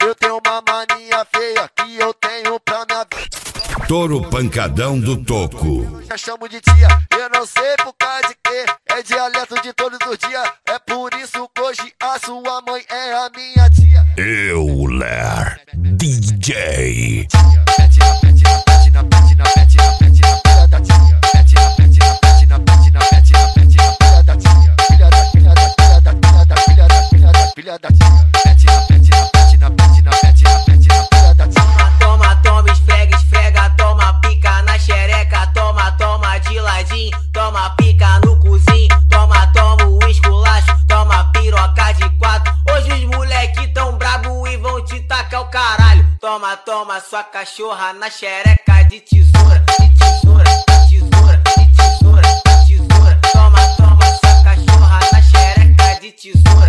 Eu tenho uma mania feia que eu tenho pra minha vida. Touro pancadão do Toco. Já chamo de tia, eu não sei por causa de quê. É dialeto de todos os dias. É por isso que hoje a sua mãe é a minha tia. Euler DJ. Pete na pete na pete na pete na pete na pete na filha da tia. Pete na pete na pete na pete na pete na pete na filha da tia. Filha da filha da filha da filha da filha da filha da filha da tia. Pete na pete na pete na pete na pete na pete na filha da tia. Toma, toma, esfrega, esfrega, toma pica na xereca, toma, toma de ladinho, toma pica no cozinho, toma, toma o esculacho, toma piroca de quatro. Hoje os moleque tão brabo e vão te tacar o caralho. Toma, toma sua cachorra na xereca de tesoura, de tesoura, de tesoura, de tesoura, de tesoura. Toma, toma sua cachorra na xereca de tesoura.